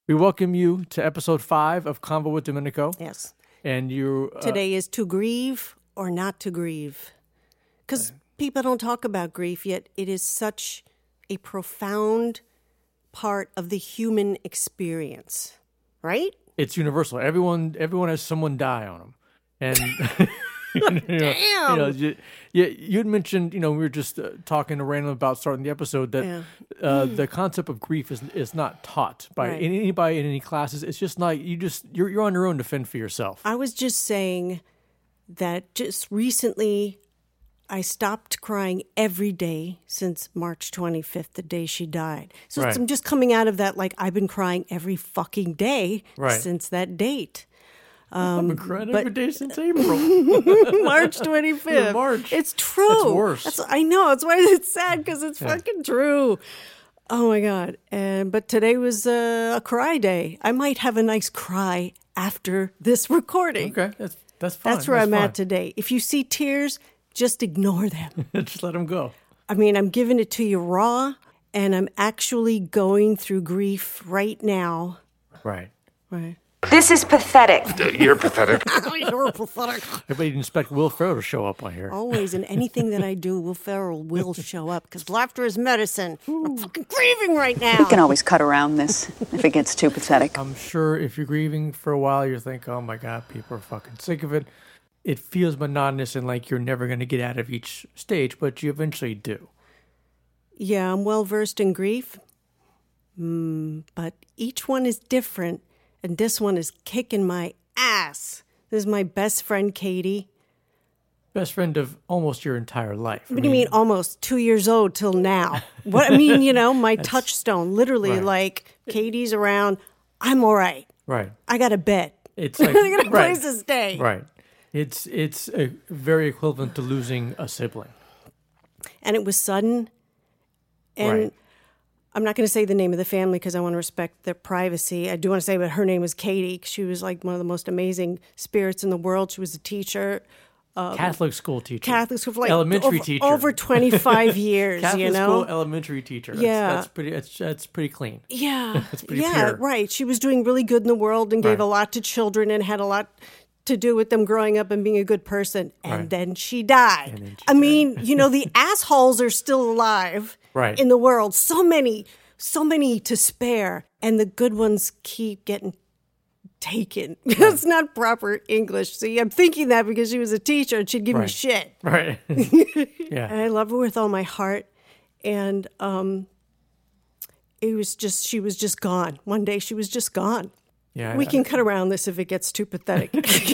We welcome you to episode 5 of Convo with Domenico. Yes. And you... Today is to grieve or not to grieve. Because people don't talk about grief, yet it is such a profound part of the human experience, right? It's universal. Everyone has someone die on them. And... Damn! You had mentioned, we were just talking random about starting the episode that the concept of grief is not taught by anybody in any classes. It's just not, you're on your own to fend for yourself. I was just saying that just recently I stopped crying every day since March 25th, the day she died. So I'm just coming out of that, like I've been crying every fucking day since that date. I've been crying every day since April. March 25th. March. It's true. That's worse. I know. That's why it's sad, because it's fucking true. Oh, my God. But today was a cry day. I might have a nice cry after this recording. Okay. That's fine. That's where I'm at today. If you see tears, just ignore them. Just let them go. I mean, I'm giving it to you raw, and I'm actually going through grief right now. Right. This is pathetic. You're pathetic. You're pathetic. Everybody didn't expect Will Ferrell to show up on here. Always, in anything that I do, Will Ferrell will show up, because laughter is medicine. I'm fucking grieving right now. We can always cut around this if it gets too pathetic. I'm sure if you're grieving for a while, you're thinking, oh my God, people are fucking sick of it. It feels monotonous and like you're never going to get out of each stage, but you eventually do. Yeah, I'm well versed in grief, but each one is different. And this one is kicking my ass. This is my best friend, Katie. Best friend of almost your entire life. What do you mean almost 2 years old till now? What I mean, my touchstone, literally, like Katie's around, I'm all right. Right. I got a bed. It's like, I got a place to stay. Right. It's very equivalent to losing a sibling. And it was sudden. And I'm not going to say the name of the family because I want to respect their privacy. I do want to say that her name was Katie. She was like one of the most amazing spirits in the world. She was a teacher. Catholic school teacher. Catholic school, like elementary teacher. Over 25 years, Catholic school elementary teacher. That's pretty clean. Yeah. That's pretty pure. Right. She was doing really good in the world and gave a lot to children and had a lot to do with them growing up and being a good person. And then she died. I mean, the assholes are still alive in the world. So many to spare. And the good ones keep getting taken. It's not proper English. See, I'm thinking that because she was a teacher and she'd give me shit. Right. Yeah. And I love her with all my heart. And she was just gone. One day she was just gone. Yeah, we can cut around this if it gets too pathetic.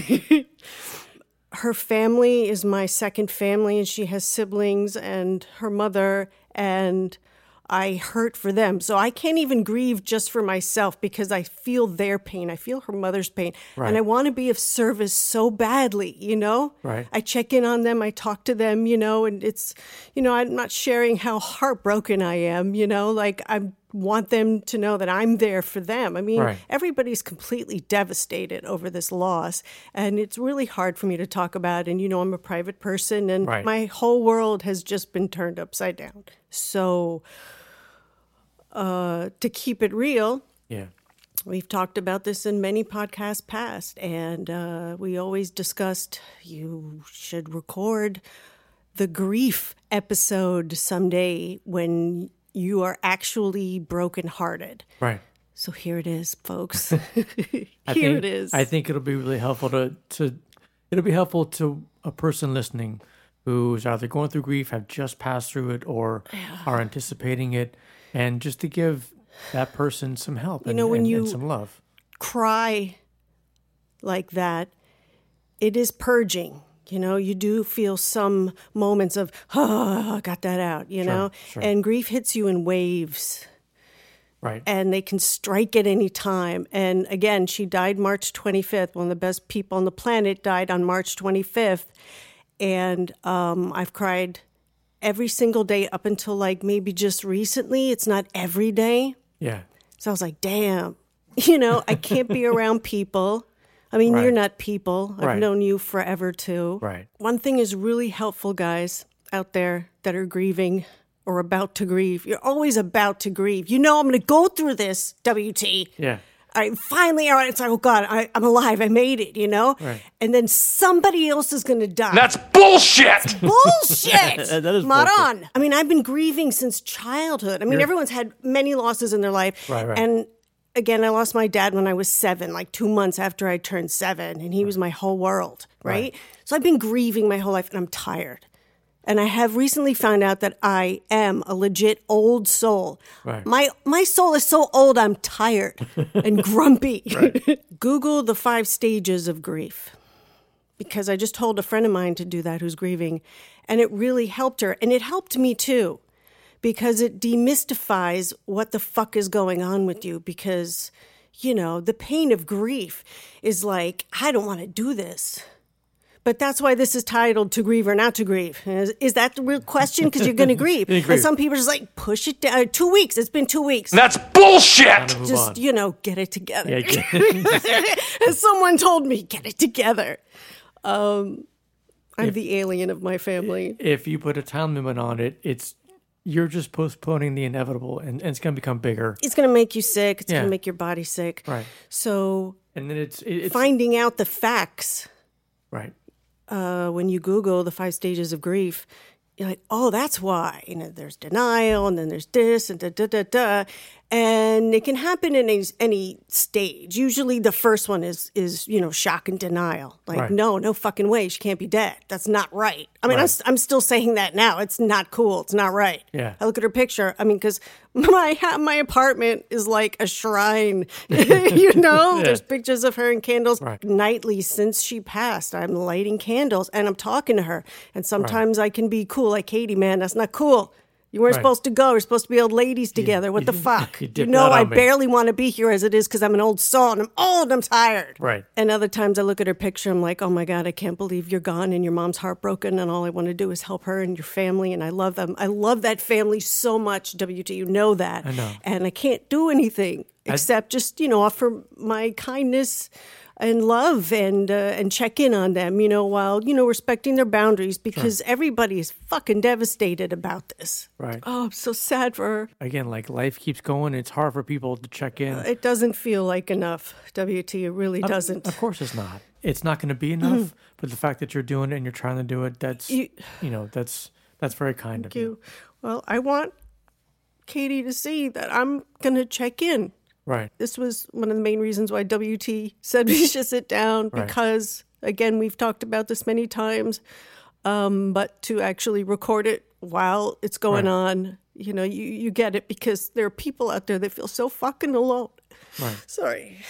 Her family is my second family, and she has siblings and her mother, and I hurt for them. So I can't even grieve just for myself because I feel their pain. I feel her mother's pain. And I want to be of service so badly, Right. I check in on them. I talk to them, and it's, I'm not sharing how heartbroken I am, like I want them to know that I'm there for them. I mean, everybody's completely devastated over this loss, and it's really hard for me to talk about. And, I'm a private person, and my whole world has just been turned upside down. So to keep it real, we've talked about this in many podcasts past, and we always discussed you should record the grief episode someday when you are actually brokenhearted. Right. So here it is, folks. It is. I think it'll be really helpful to a person listening who's either going through grief, have just passed through it, or are anticipating it, and just to give that person some help and some love. Cry like that, it is purging. You do feel some moments of, I got that out, know? Sure. And grief hits you in waves. Right. And they can strike at any time. And again, she died March 25th. One of the best people on the planet died on March 25th. And I've cried every single day up until like maybe just recently. It's not every day. Yeah. So I was like, damn, I can't be around people. I mean, you're not people. I've known you forever, too. Right. One thing is really helpful, guys, out there that are grieving or about to grieve. You're always about to grieve. I'm going to go through this, WT. Yeah. I finally, all right, it's like, oh God, I'm alive. I made it, you know? Right. And then somebody else is going to die. That's bullshit! Bullshit! That is Maran. bullshit. I mean, I've been grieving since childhood. I mean, everyone's had many losses in their life. Right. And again, I lost my dad when I was 7, like 2 months after I turned 7, and he was my whole world, right? So I've been grieving my whole life, and I'm tired. And I have recently found out that I am a legit old soul. Right. My soul is so old, I'm tired and grumpy. Google the 5 stages of grief. Because I just told a friend of mine to do that who's grieving. And it really helped her. And it helped me too. Because it demystifies what the fuck is going on with you. Because, you know, the pain of grief is like, I don't want to do this. But that's why this is titled To Grieve or Not to Grieve. Is that the real question? Because you're going to grieve. And some people are just like, push it down. 2 weeks. It's been 2 weeks. That's bullshit! Just, you know, get it together. Yeah, As someone told me, get it together. I'm the alien of my family. If you put a time limit on it, you're just postponing the inevitable, and it's going to become bigger. It's going to make you sick. It's going to make your body sick. Right. So, and then it's finding out the facts. Right. When you Google the 5 stages of grief, you're like, oh, that's why. You know, there's denial, and then there's this, and da-da-da-da. And it can happen in any stage. Usually the first one is you know, shock and denial. Like, no fucking way, she can't be dead. That's not right. I mean, I'm still saying that now. It's not cool. It's not right. Yeah. I look at her picture. I mean, because my apartment is like a shrine. You know, there's pictures of her and candles. Nightly since she passed, I'm lighting candles and I'm talking to her. And sometimes I can be cool, like, Katie, man, that's not cool. You weren't supposed to go. We're supposed to be old ladies together. What the fuck? You know, I barely want to be here as it is because I'm an old soul and I'm old. I'm tired. Right. And other times I look at her picture. I'm like, oh my God, I can't believe you're gone and your mom's heartbroken. And all I want to do is help her and your family. And I love them. I love that family so much, WT. You know that. I know. And I can't do anything except just, you know, offer my kindness and love and check in on them, you know, while, you know, respecting their boundaries because everybody is fucking devastated about this. Right. Oh, I'm so sad for her. Again, like life keeps going. It's hard for people to check in. It doesn't feel like enough, WT. It really doesn't. Of course it's not. It's not going to be enough. But the fact that you're doing it and you're trying to do it, that's, you know, that's very kind of you. Well, I want Katie to see that I'm going to check in. Right. This was one of the main reasons why WT said we should sit down because, again, we've talked about this many times, but to actually record it while it's going on, you know, you get it because there are people out there that feel so fucking alone. Right. Sorry.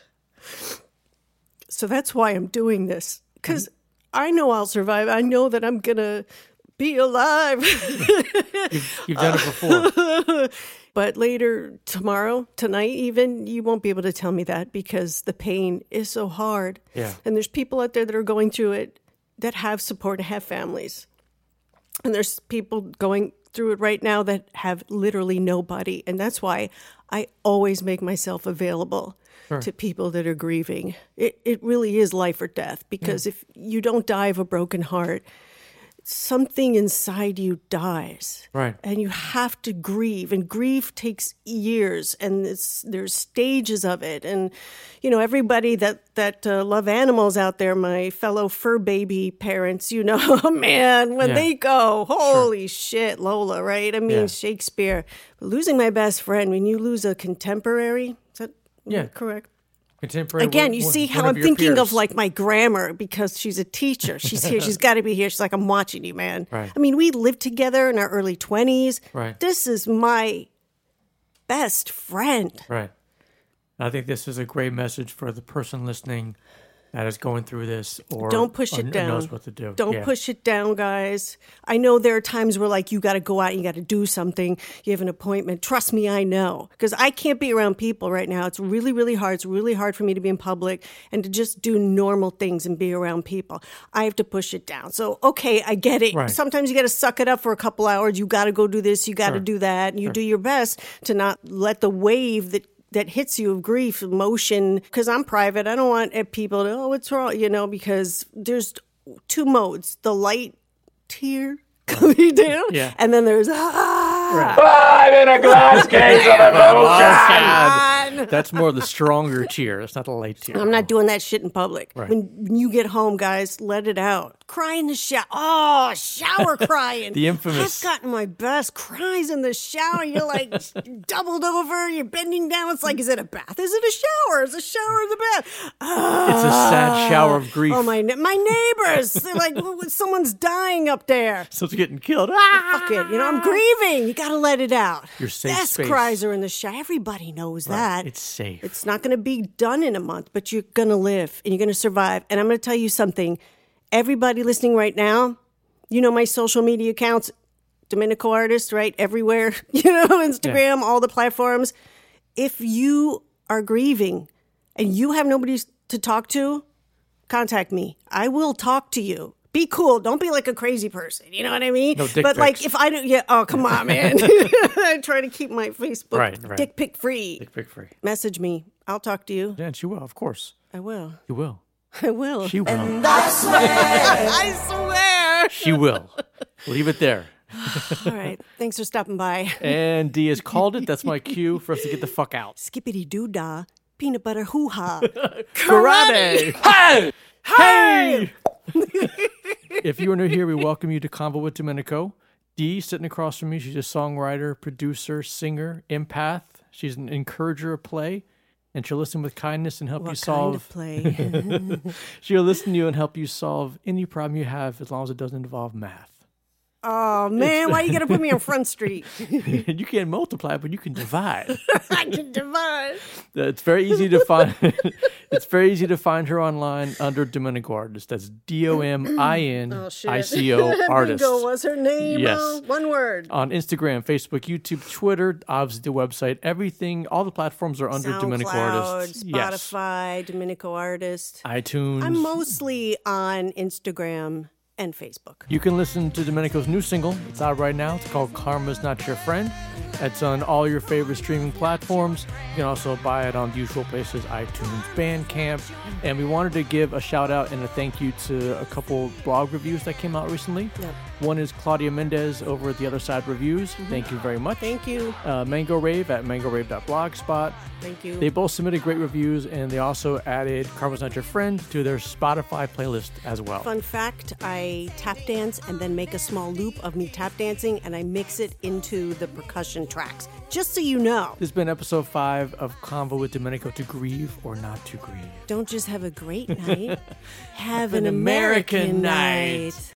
So that's why I'm doing this because I know I'll survive. I know that I'm going to be alive. You've done it before. But later, tomorrow, tonight even, you won't be able to tell me that because the pain is so hard. Yeah. And there's people out there that are going through it that have support and have families. And there's people going through it right now that have literally nobody. And that's why I always make myself available to people that are grieving. It really is life or death because if you don't die of a broken heart, something inside you dies. Right. And you have to grieve. And grief takes years. And there's stages of it. And, you know, everybody that love animals out there, my fellow fur baby parents, you know, man, when they go, holy shit, Lola, right? I mean, Shakespeare. But losing my best friend, when you lose a contemporary, is that correct? Contemporary. Again, you see how I'm thinking of like my grammar because she's a teacher. She's here. She's got to be here. She's like, I'm watching you, man. Right. I mean, we lived together in our early 20s. Right. This is my best friend. Right. I think this is a great message for the person listening that is going through this or don't push it down. Knows what to do. Don't push it down, guys. I know there are times where like you got to go out and you got to do something. You have an appointment. Trust me, I know. Because I can't be around people right now. It's really, really hard. It's really hard for me to be in public and to just do normal things and be around people. I have to push it down. So, okay, I get it. Right. Sometimes you got to suck it up for a couple hours. You got to go do this. You got to do that. And you do your best to not let the wave that hits you of grief, emotion, because I'm private. I don't want people to, what's wrong? You know, because there's 2 modes. The light tear coming down, and then there's, I'm in a glass case of emotion. That's more the stronger tear. It's not the light tear. I'm not doing that shit in public. Right. When you get home, guys, let it out. Cry in the shower. Oh, shower crying. The infamous. I've gotten my best cries in the shower. You're like doubled over. You're bending down. It's like, is it a bath? Is it a shower? Is a shower in the bath? It's a sad shower of grief. Oh, my neighbors. They're like, someone's dying up there. Someone's getting killed. Fuck it. I'm grieving. You got to let it out. Your safe Best space. cries are in the shower. Everybody knows that. It's safe. It's not going to be done in a month, but you're going to live and you're going to survive. And I'm going to tell you something. Everybody listening right now, you know my social media accounts, Domenico Artist, right? Everywhere, Instagram, all the platforms. If you are grieving and you have nobody to talk to, contact me. I will talk to you. Be cool. Don't be like a crazy person. You know what I mean? No dick but pics. like if I don't, oh, come on, man. I try to keep my Facebook dick pic free. Dick pic free. Message me. I'll talk to you. Yeah, and she will, of course. I will. You will. I will. She will. And I swear. She will. Leave it there. All right. Thanks for stopping by. And D has called it. That's my cue for us to get the fuck out. Skippity doo dah. Peanut butter hoo ha. Karate. Hey! Hey! If you are new here, we welcome you to Convo with Domenico. Dee, sitting across from me, she's a songwriter, producer, singer, empath. She's an encourager of play, and she'll listen with kindness and help you solve. What kind of play? She'll listen to you and help you solve any problem you have, as long as it doesn't involve math. Oh, man, why you got to put me on Front Street? You can't multiply, but you can divide. I can divide. It's very easy to find. It's very easy to find her online under Domenico Artist. That's DOMINICO Artist. Bingo was her name. Yes. Oh, one word. On Instagram, Facebook, YouTube, Twitter, obviously the website, everything, all the platforms are under Domenico Artist. Spotify, Domenico Artist. iTunes. I'm mostly on Instagram and Facebook. You can listen to Domenico's new single. It's out right now. It's called Karma's Not Your Friend. It's on all your favorite streaming platforms. You can also buy it on the usual places, iTunes, Bandcamp. And we wanted to give a shout out and a thank you to a couple blog reviews that came out recently. Yep. One is Claudia Mendez over at The Other Side Reviews. Mm-hmm. Thank you very much. Thank you. Mango Rave at mangorave.blogspot. Thank you. They both submitted great reviews, and they also added Karma's Not Your Friend to their Spotify playlist as well. Fun fact, I tap dance and then make a small loop of me tap dancing, and I mix it into the percussion tracks, just so you know. This has been episode 5 of Convo with Domenico, to grieve or not to grieve. Don't just have a great night, have an American night.